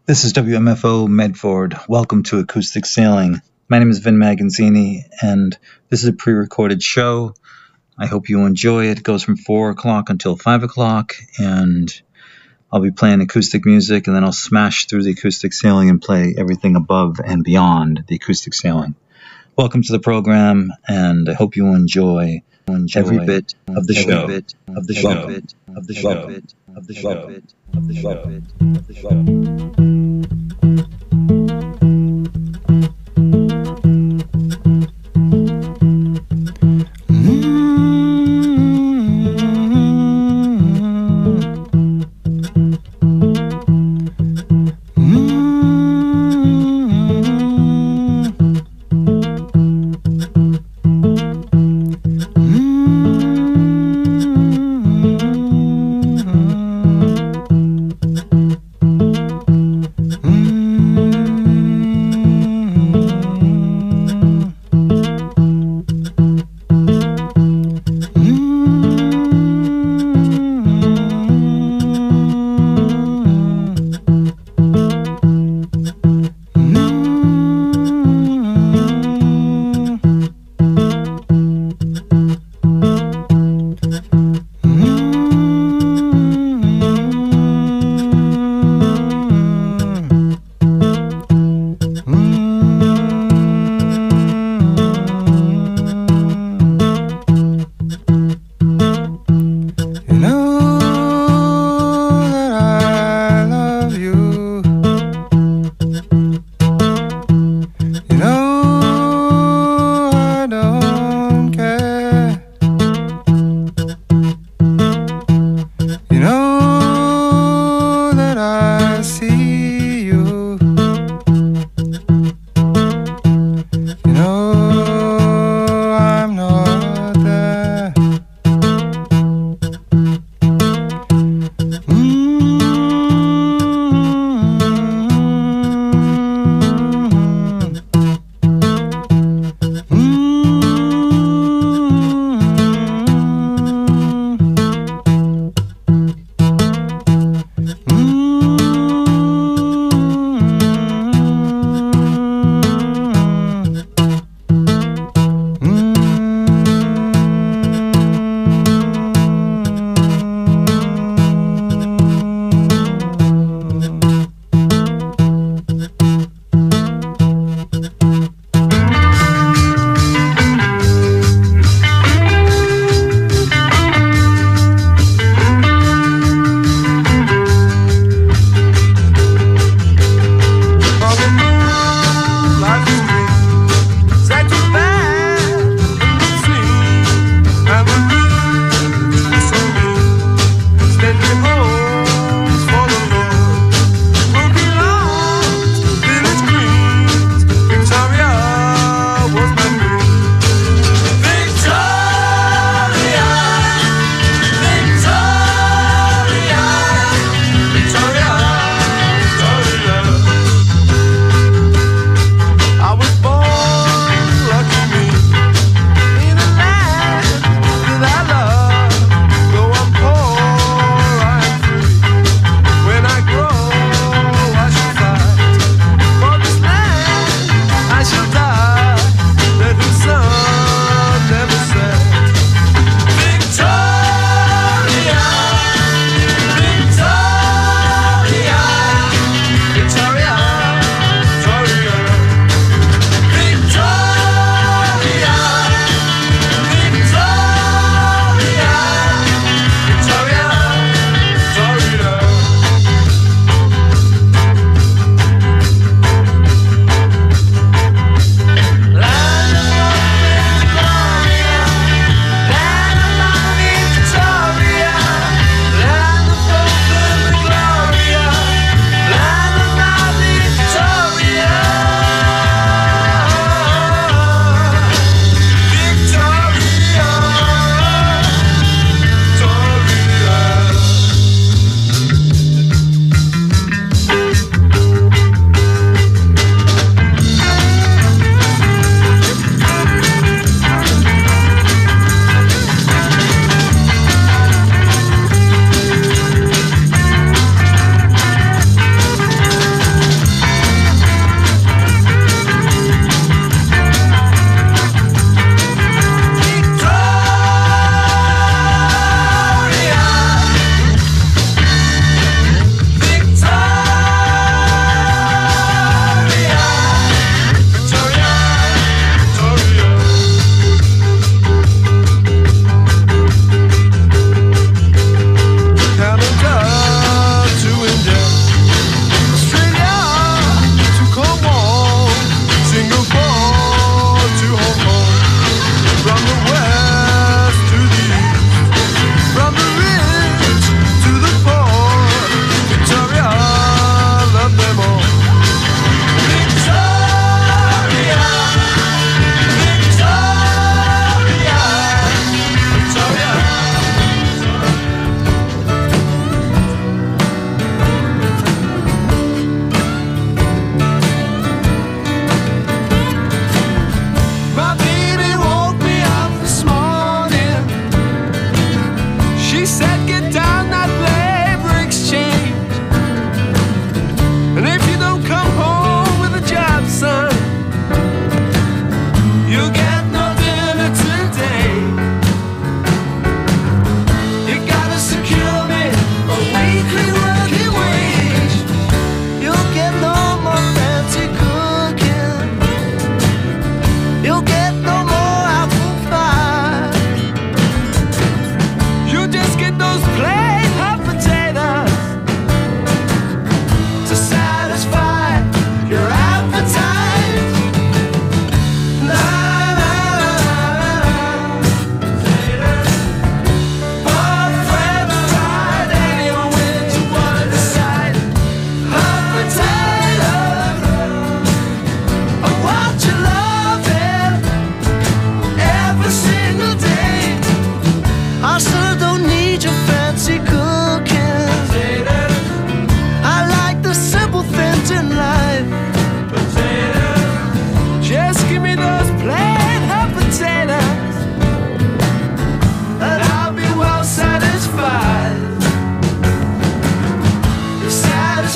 This is WMFO Medford. Welcome to Acoustic Sailing. My name is Vin Magazzini, and this is a pre-recorded show. I hope you enjoy it. It goes from 4 o'clock until 5 o'clock, and I'll be playing acoustic music, and then I'll smash through the acoustic sailing and play everything above and beyond the acoustic sailing. Welcome to the program, and I hope you enjoy every bit of the show.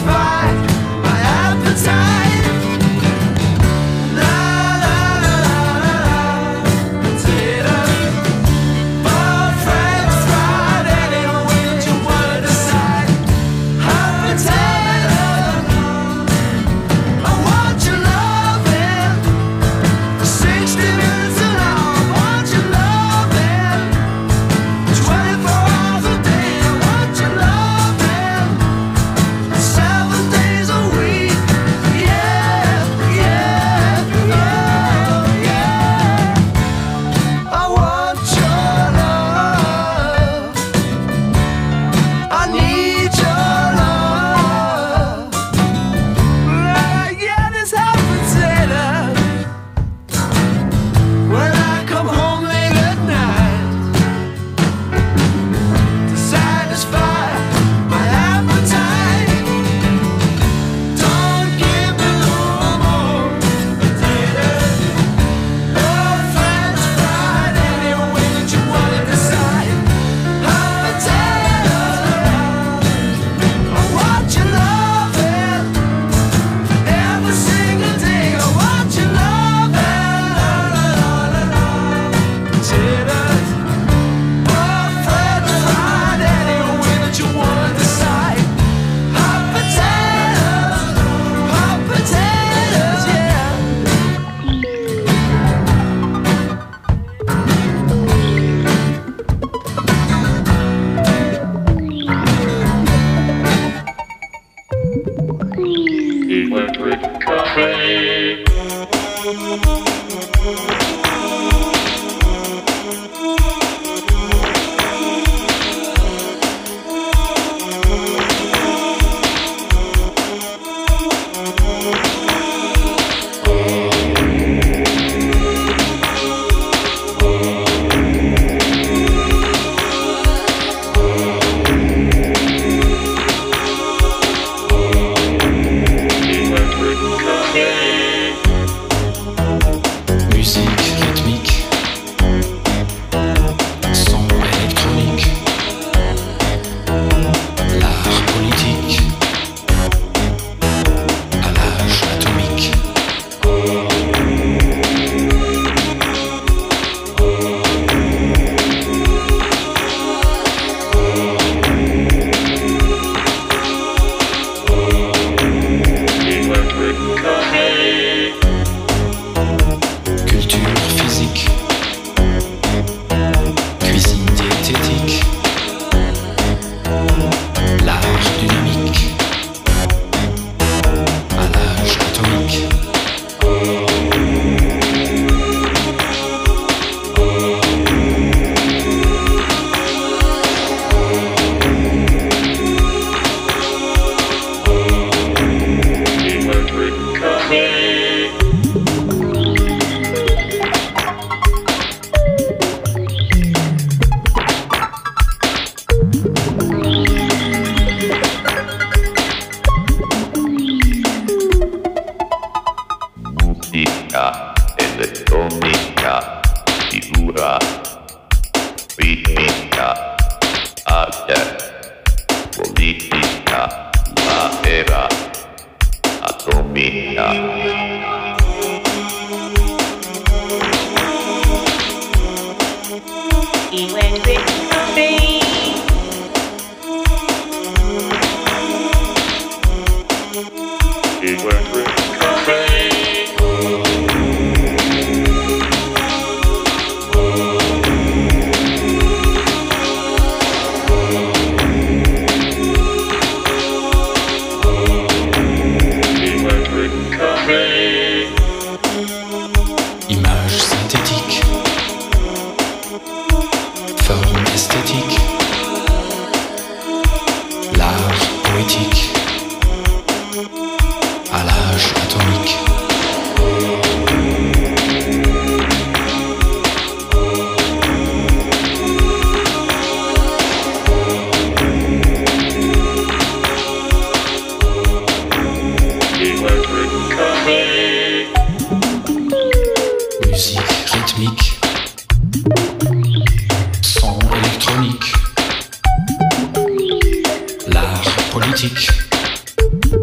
politique,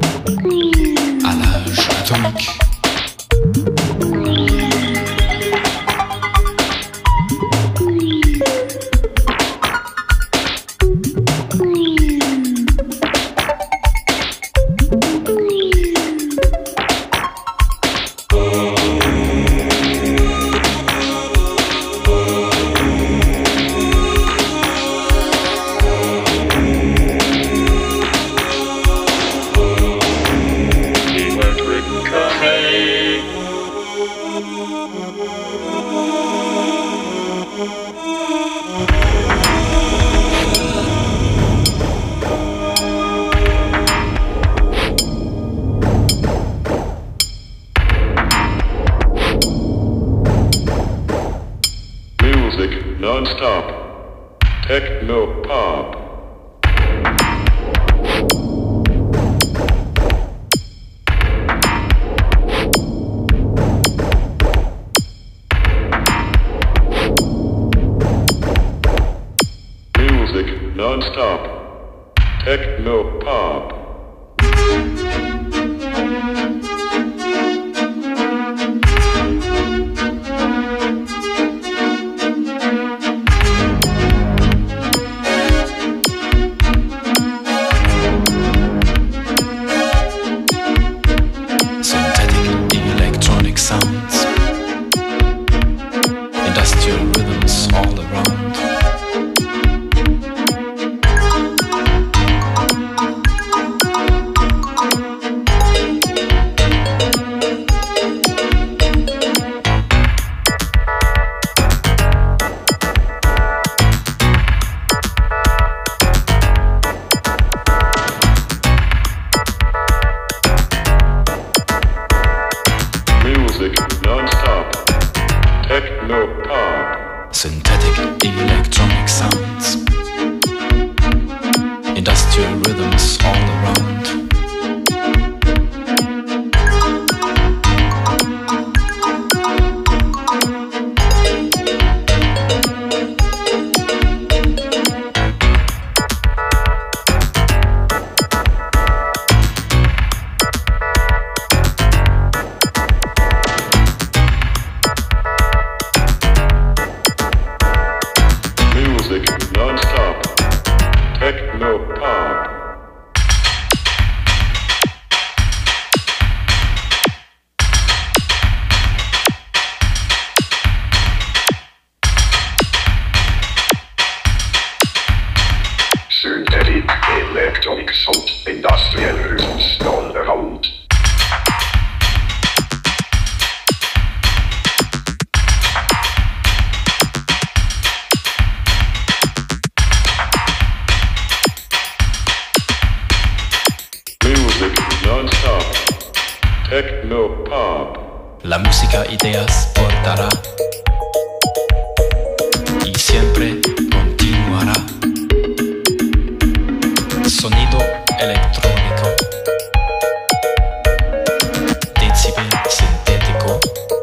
Electronic. Non-stop. Techno pop. Music non-stop. Techno pop. Sounds, industrial rhythms all around. Techno pop. Synthetic electronic sounds, industrial rhythms all around. Non-stop. Techno pop. Synthetic electronic sound, industrial rhythms all around. Non-stop. Techno pop. La música ideas portará y siempre continuará. Sonido electrónico, decibel sintético.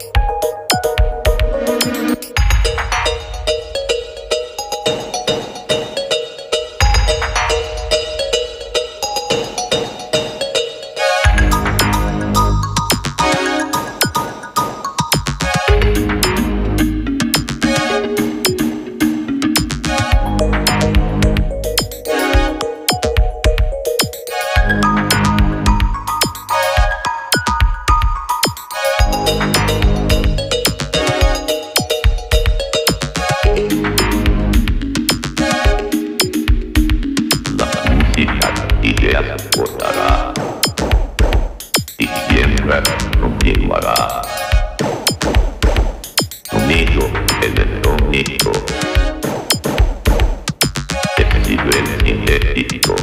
Ideas portará y siempre continuará. Sonido electrónico, decibel sintético.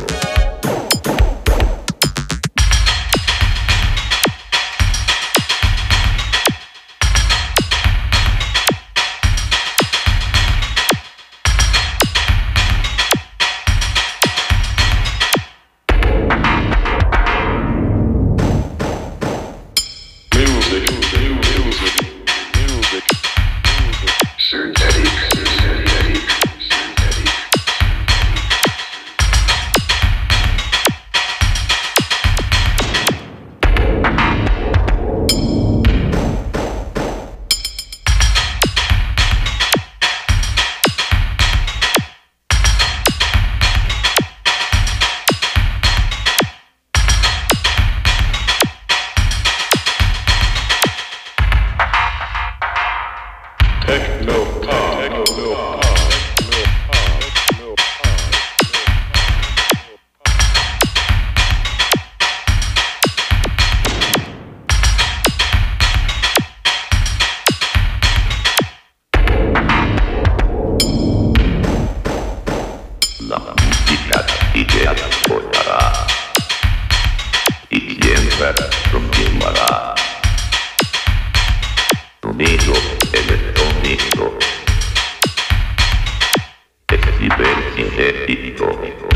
Music effect continuará. Sonido electrónico. Decibel sintético.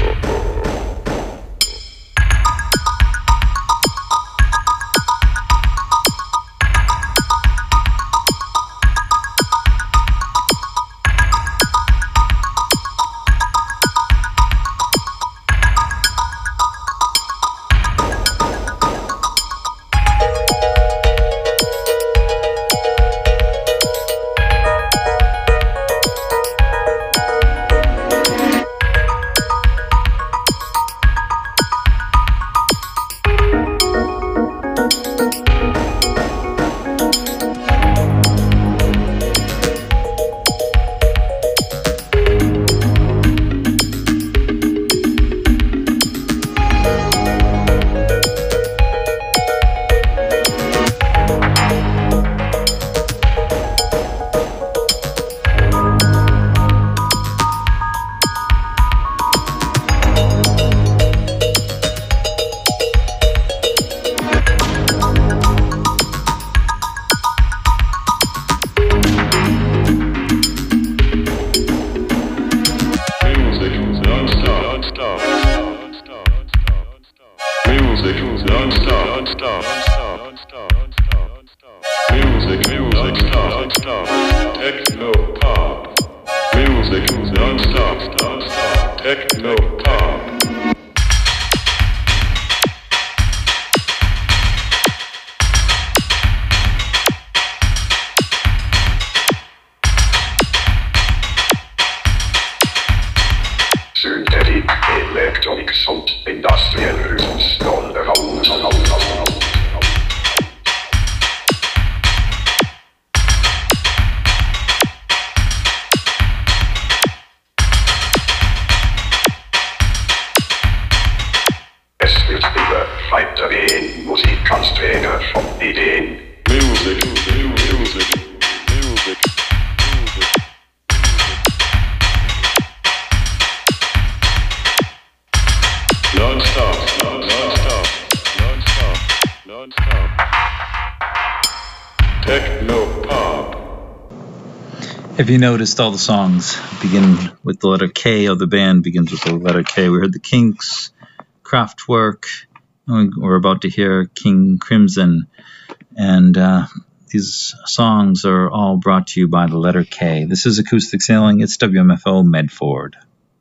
Synthetic electronic sound industrial rhythms underground. Es wird immer weitergehen, Musikansträger von Ideen. Music, music, music, music. Non-stop, non-stop, non-stop, non-stop. Techno-pop. If you noticed, all the songs begin with the letter K, or the band begins with the letter K. We heard the Kinks, Kraftwerk, and we're about to hear King Crimson. And these songs are all brought to you by the letter K. This is Acoustic Sailing. It's WMFO Medford.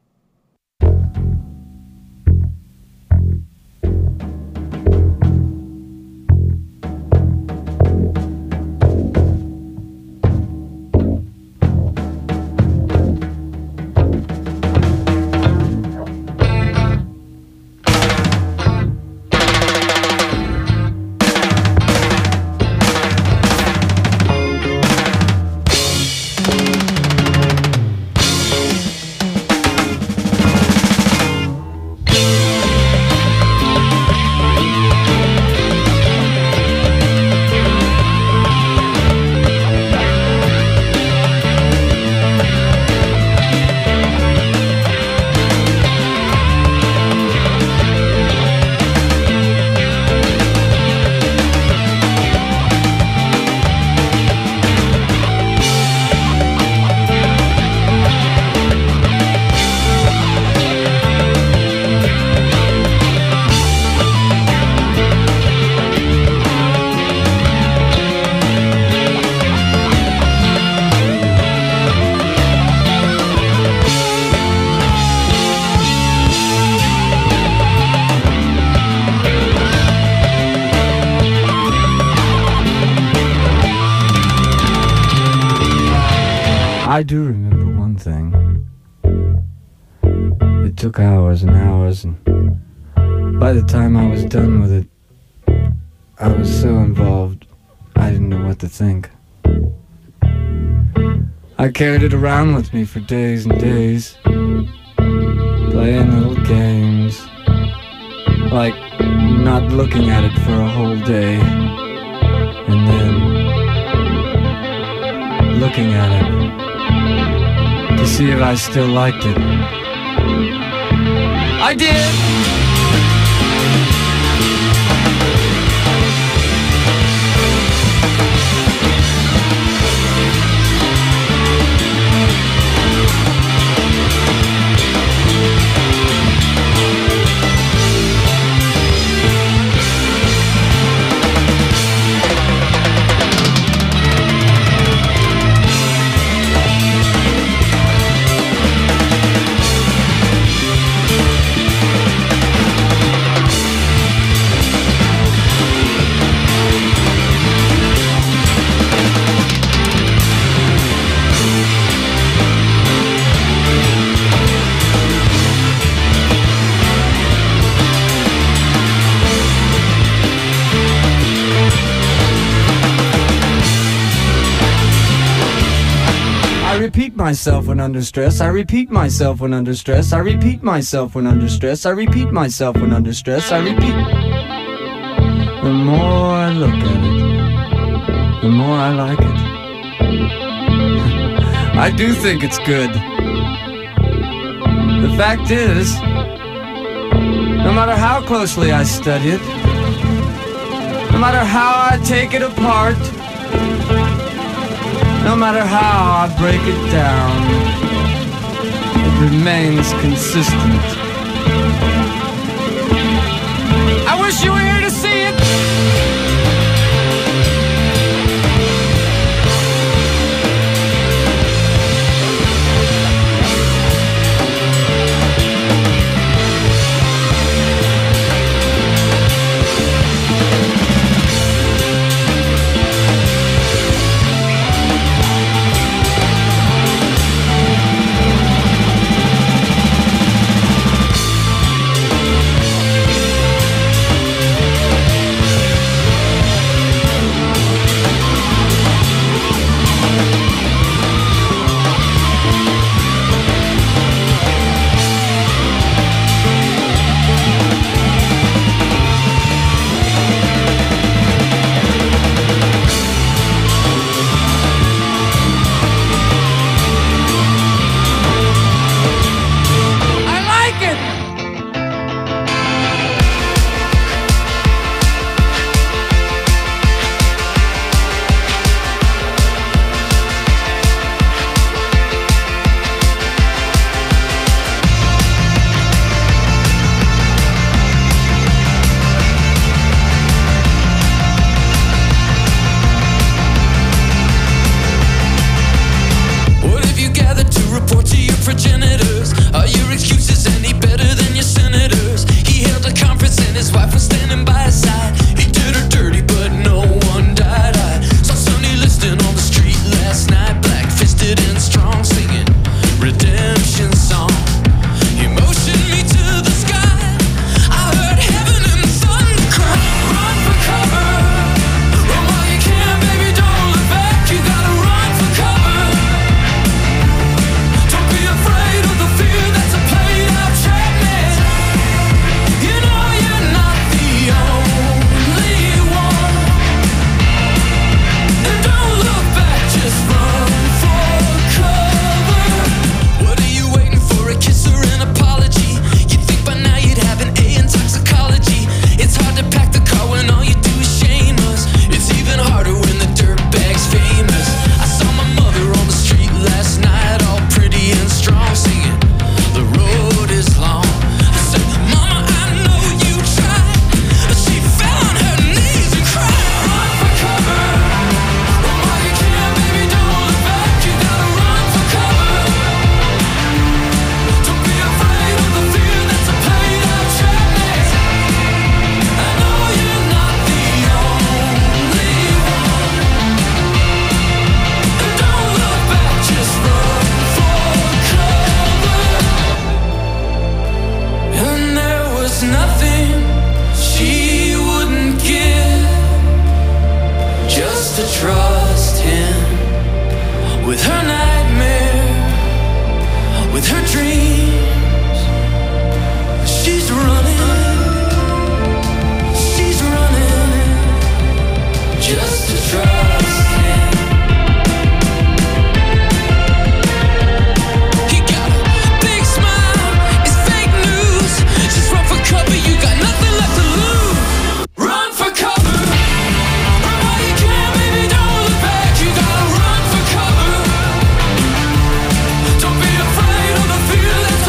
I do remember one thing. It took hours and hours, and by the time I was done with it, I was so involved, I didn't know what to think. I carried it around with me for days and days, playing little games, like not looking at it for a whole day, and then looking at it to see if I still liked it. I did! repeat myself when under stress. I repeat myself when under stress. I repeat myself when under stress. I repeat myself when under stress. I repeat. The more I look at it, the more I like it. I do think it's good. The fact is, no matter how closely I study it, no matter how I take it apart, no matter how I break it down, it remains consistent. I wish you were here to see it. Don't be afraid of the fear that's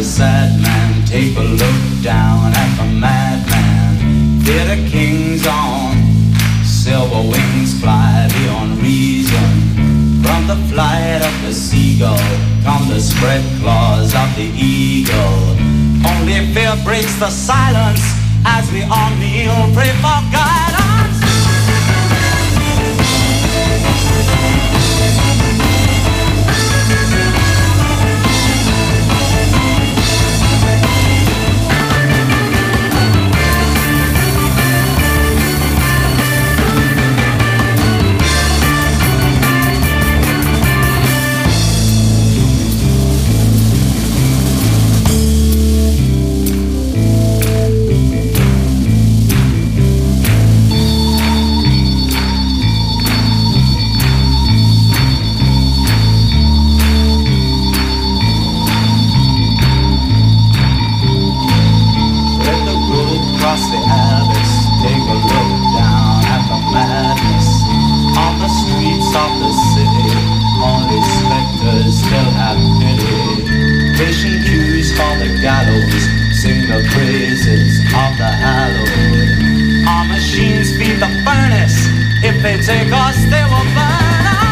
the sad man, take a look down at the madman. Theater kings on silver wings fly beyond reason. From the flight of the seagull come the spread claws of the eagle. Only fear breaks the silence as we all kneel, pray for guidance. Sing the praises of the hallowed. Our machines feed the furnace. If they take us, they will burn us.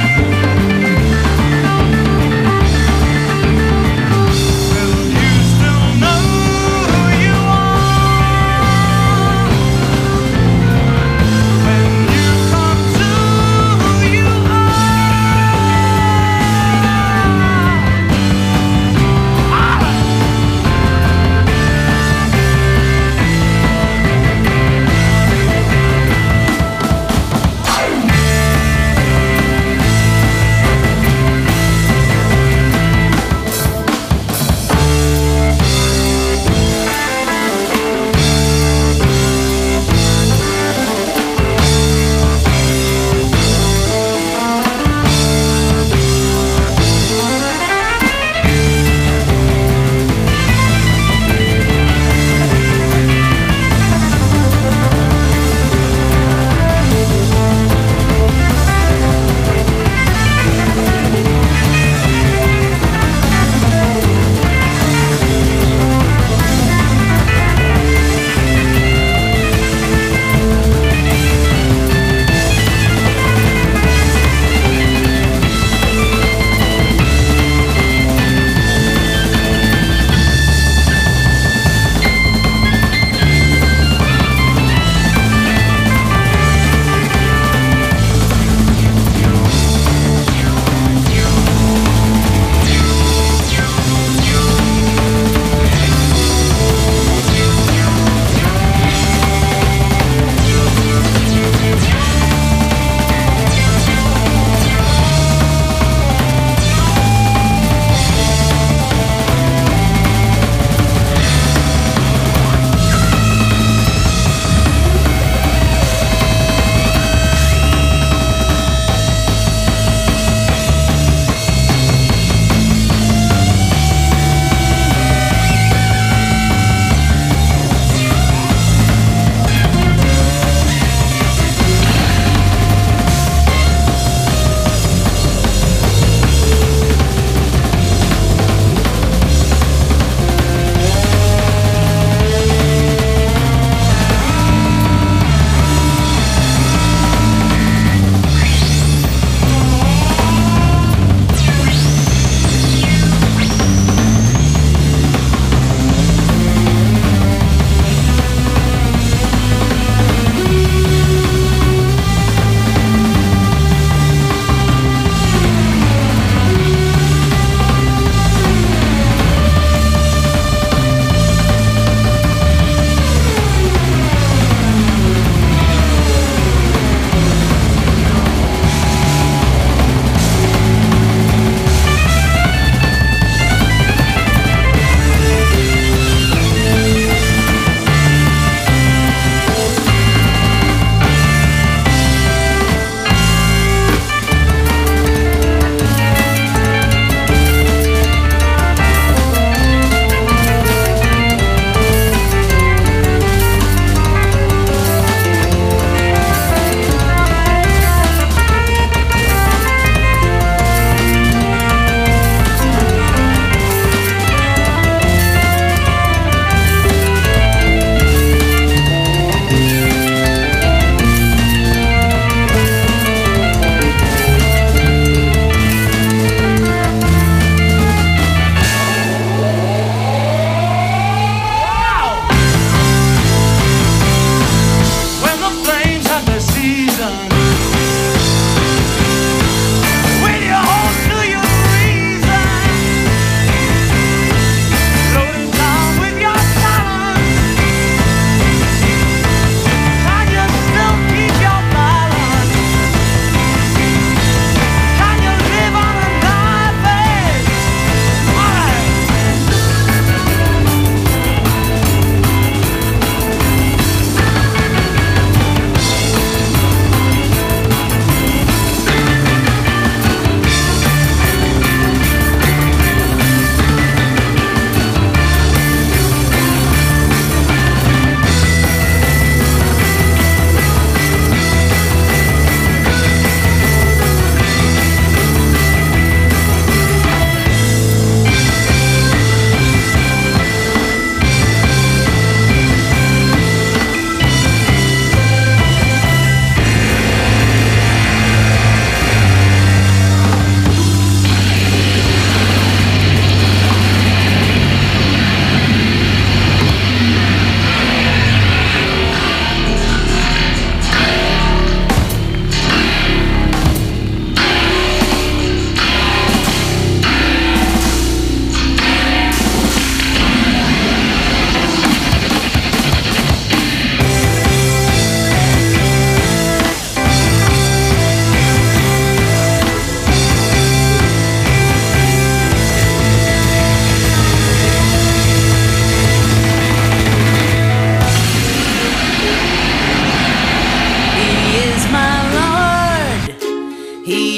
Used to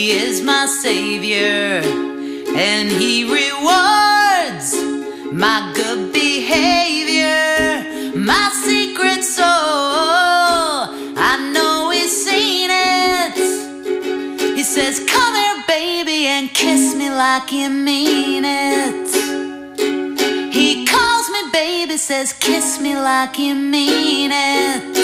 is my savior, and he rewards my good behavior, my secret soul. I know he's seen it. He says, come here, baby, and kiss me like you mean it. He calls me baby, says, kiss me like you mean it.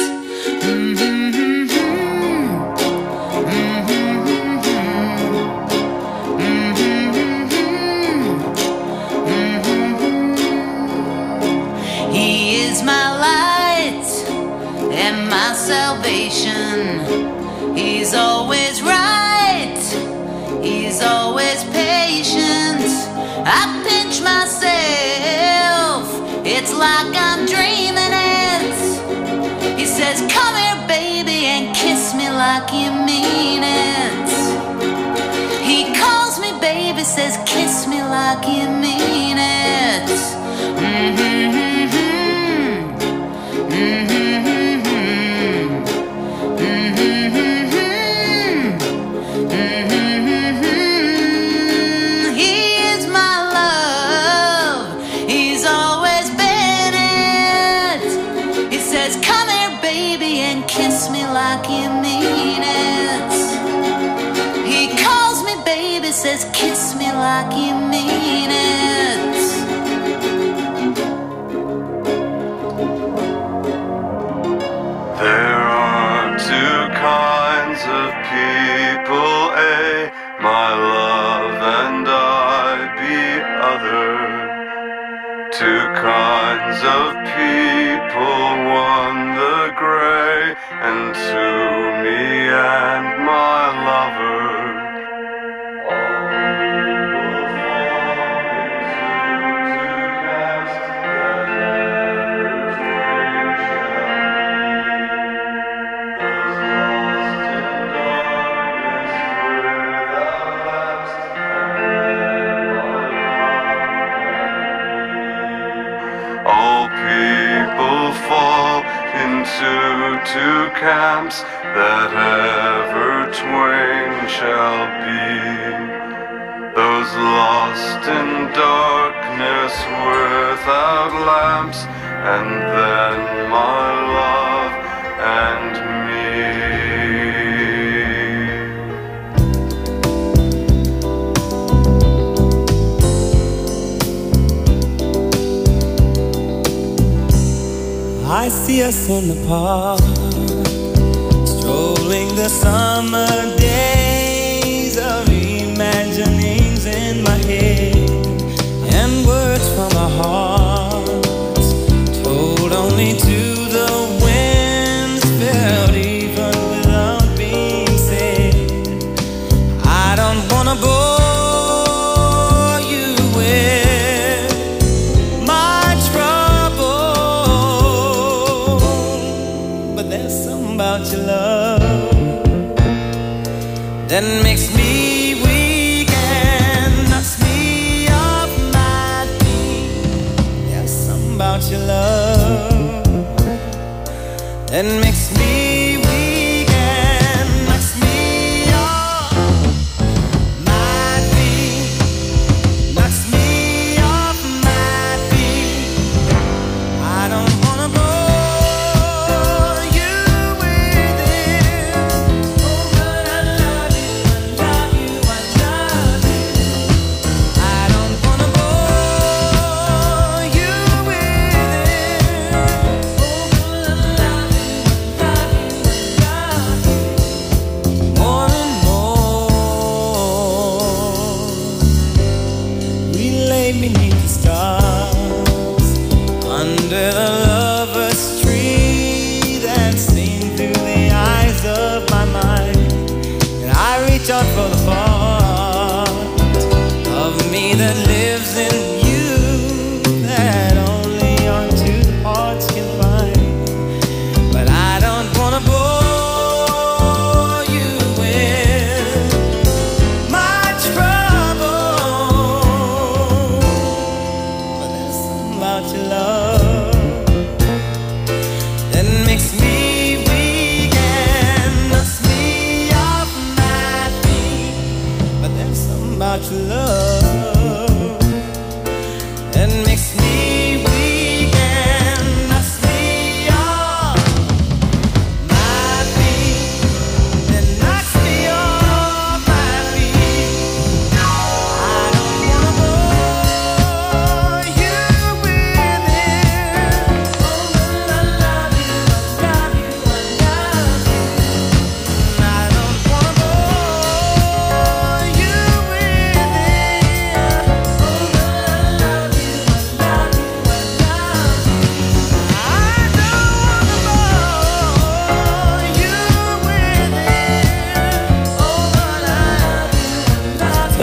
He is my light and my salvation. He's always right, he's always patient. I pinch myself, it's like I'm dreaming it. He says, come here, baby, and kiss me like you mean it. He calls me baby, says, kiss me like you mean it. Kiss me like you mean it. He calls me baby, says kiss me like you mean it. There are two kinds of people, A, my love, and I, B, other. Two kinds of people, one the gray, and two me and my lover. All people fall into two camps, that ever twain shall be. Those lost in darkness without lamps, and then my love and me. I see us in the park, strolling the summer days of imaginings in my head, and words from our hearts, told only to the winds, felt even without being said. I don't wanna bore you with my trouble, but there's something about your love that makes me weak and knocks me off my feet. There's something about your love that makes me weak and knocks me off my feet. Knocks me off my feet. I don't wanna bore you with it. Oh, but I love you, I love you, I love you. I don't wanna bore you with it. Oh, but I love you, I love you, I love you. More and more, we lay beneath the stars, under the lover's tree that's seen through the eyes of my mind. And I reach out for the part of me that lives in you, that only our two hearts can find. But I don't wanna bore you with my trouble, but there's something about your love that makes me weak and knocks me off my feet.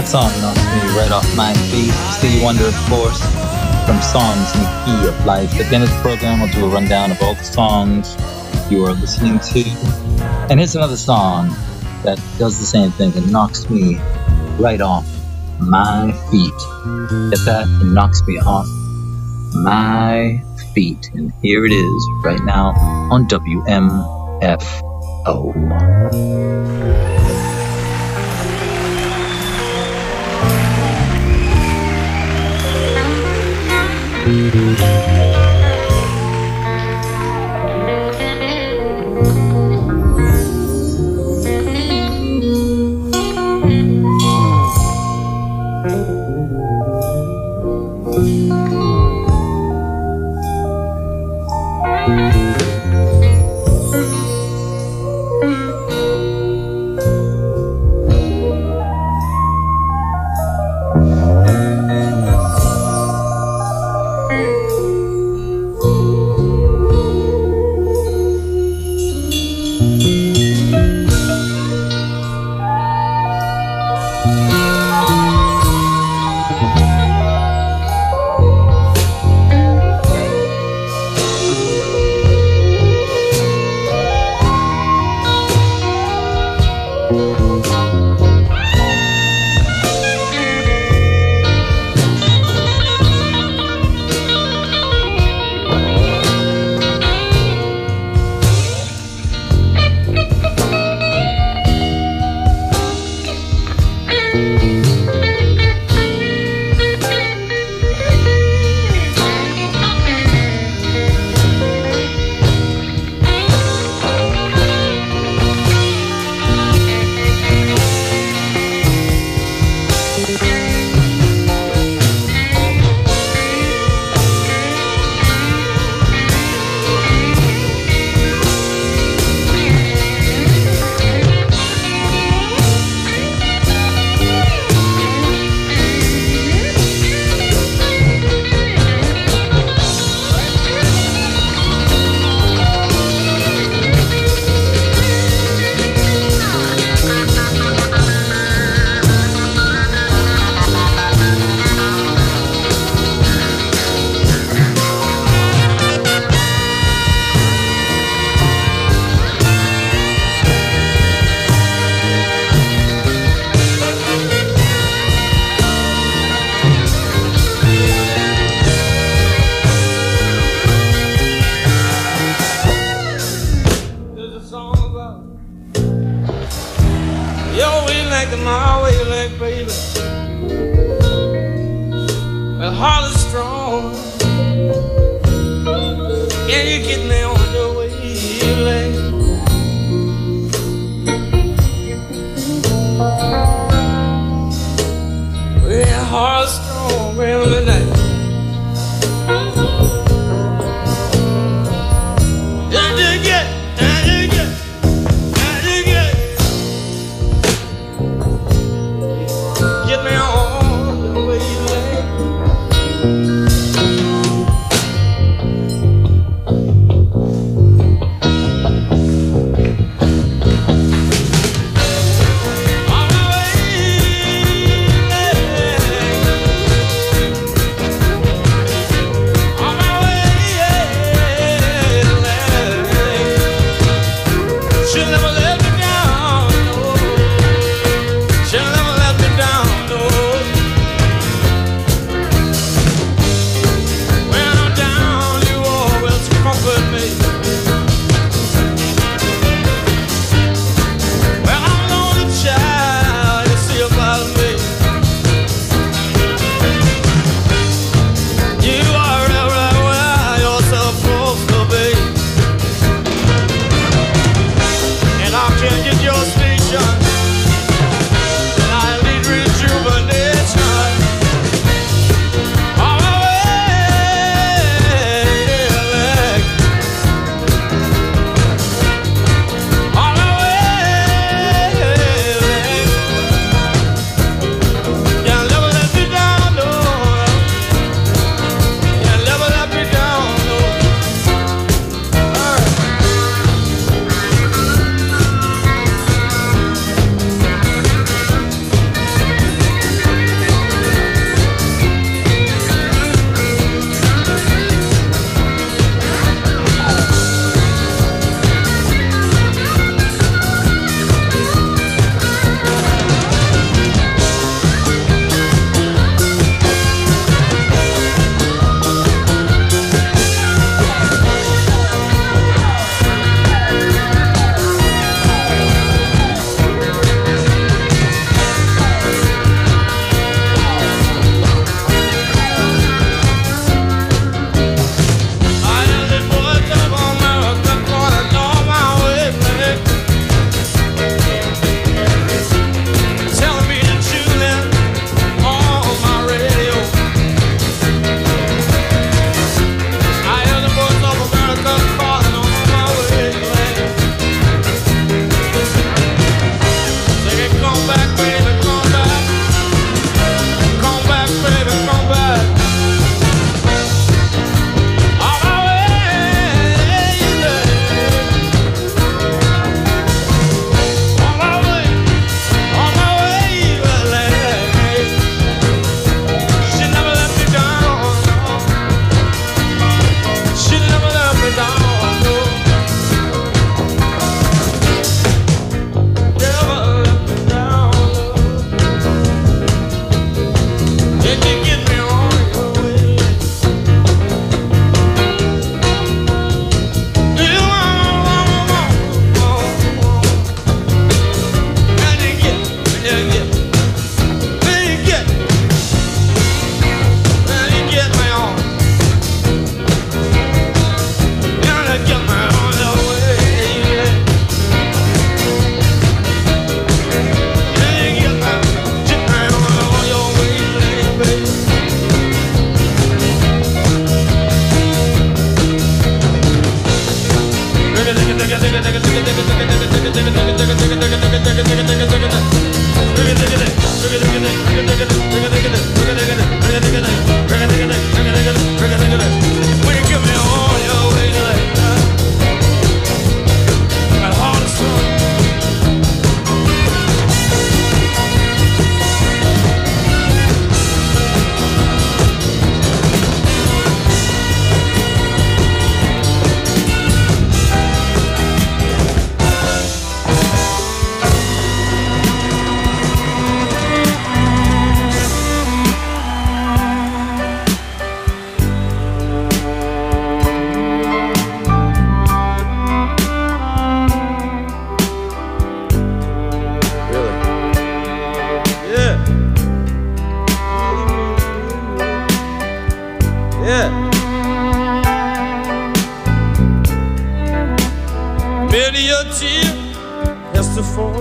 That song knocks me right off my feet. Stevie Wonder, of course, from Songs in the Key of Life. At the end of the program, I'll do a rundown of all the songs you are listening to. And here's another song that does the same thing. It knocks me right off my feet. Get that? It knocks me off my feet. And here it is right now on WMFO.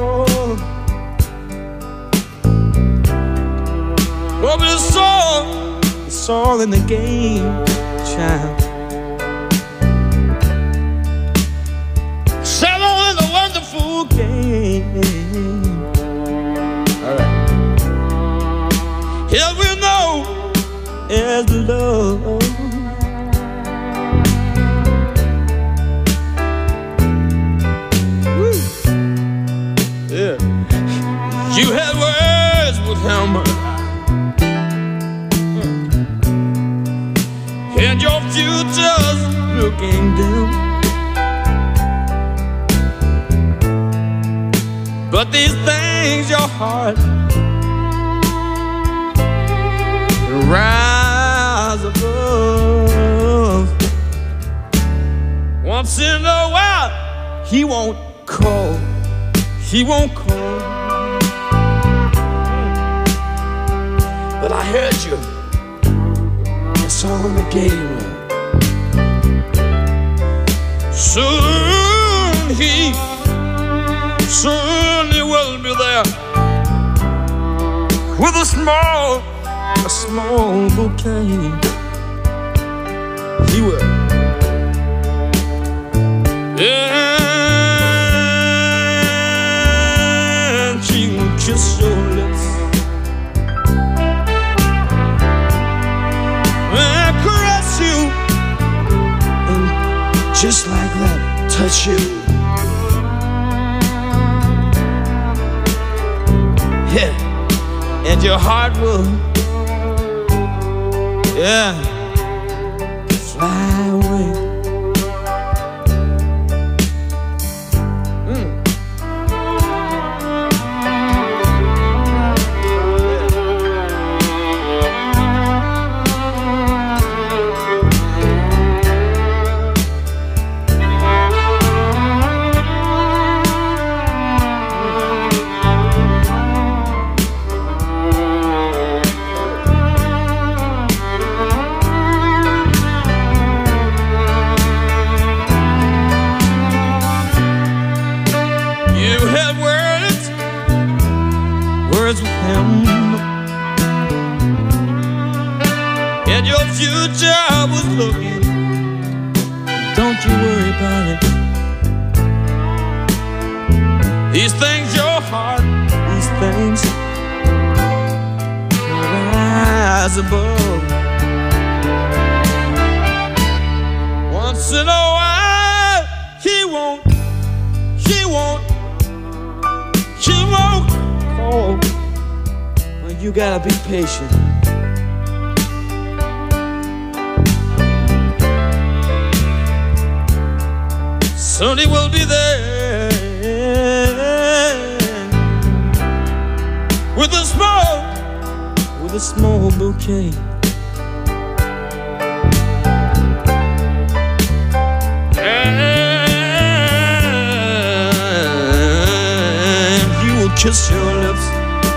Oh, but it's all in the game, child. It's all in the wonderful game. All right. Here we know is love. Woo. Yeah. You had words with him, and your future's looking dim. But these things your heart rise above. Once in a while, he won't call. He won't call. But I heard you. It's all in the game. Soon he will be there with a small bouquet. He will. And he will kiss your lips and caress you, and just like that, touch you. Yeah. And your heart will, yeah, fly away. With him, and your future was looking. Don't you worry about it. These things, your heart, these things rise above. Once in a while, he won't call. You gotta be patient. Soon he will be there with a small bouquet. And he will kiss your lips.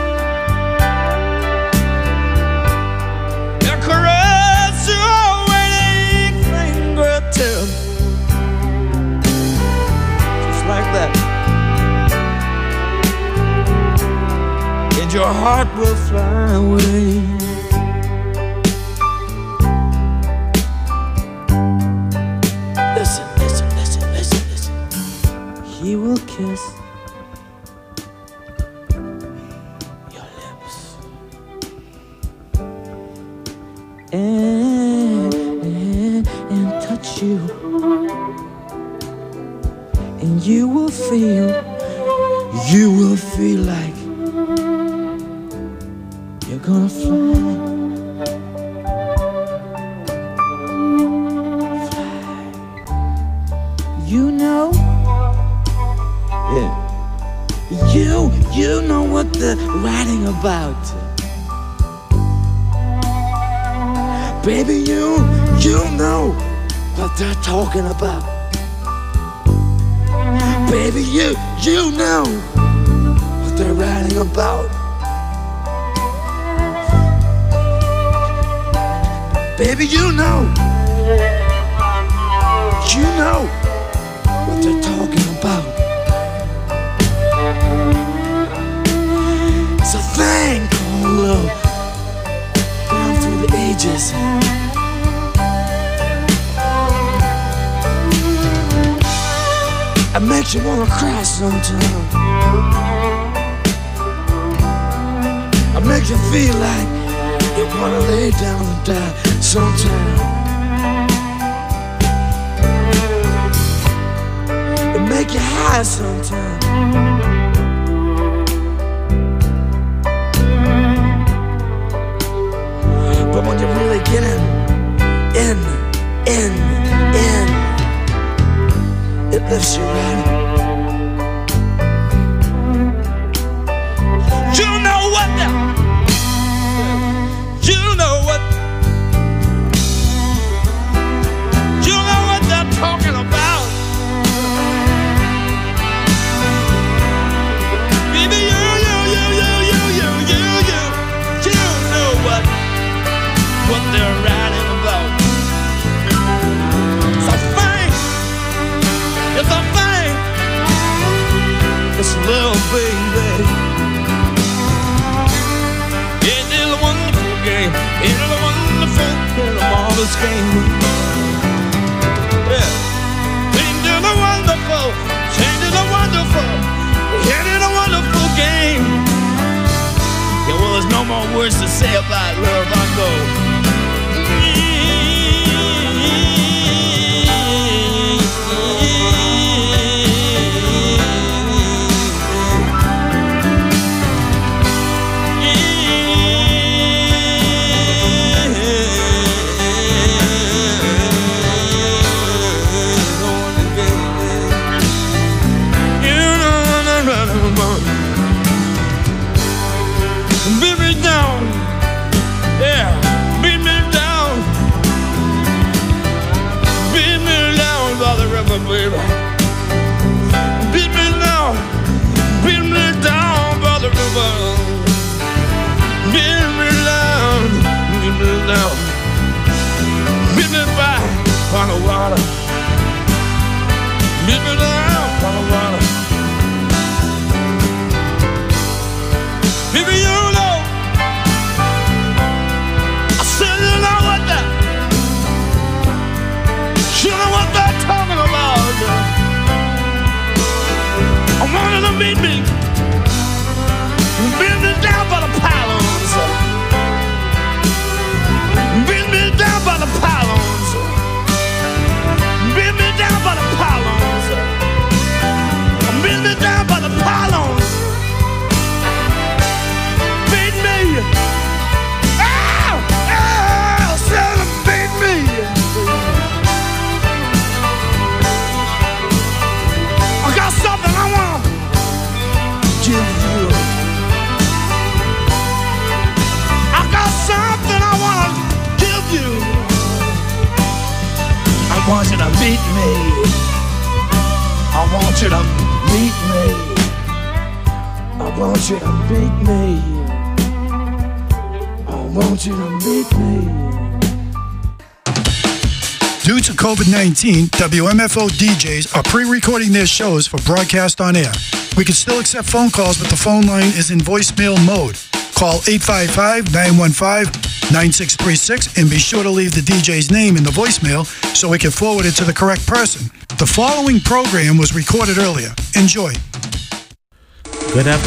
Your heart will fly away. Listen, listen, listen, listen, listen. He will kiss your lips and touch you, and you will feel like you're gonna fly. You know, yeah. You know what they're writing about. Baby, you know what they're talking about. Baby, you know what they're writing about. Baby, you know what they're talking about. easy. It makes you wanna cry sometimes. It makes you feel like you wanna lay down and die sometimes. It make you high sometimes. But when you really get in, it lifts you right. You know what now? You know what? You know what they're talking about? Baby, you know what they're writing about. It's a thing. It's a thing. It's a little baby. It is a wonderful game. It is a wonderful, marvelous game. Yeah. Change is a wonderful. Change is a wonderful. It is a wonderful game. Yeah, well, there's no more words to say about love. I go. Beat me down, yeah, beat me down, by the river, baby. Beat me down by the river. Beat me down, beat me back by the water. Beat me down by the water. Baby, you know, I said you know what that, you know what they're talking about. I wanted to meet me, beat me down by the pylons, beat me down by the pylons, beat me down by the pylons, beat me down by the pylons. I want you to meet me. I want you to meet me. I want you to meet me. I want you to meet me. Due to COVID-19, WMFO DJs are pre-recording their shows for broadcast on air. We can still accept phone calls, but the phone line is in voicemail mode. Call 855-915-9636 and be sure to leave the DJ's name in the voicemail so we can forward it to the correct person. The following program was recorded earlier. Enjoy. Good afternoon.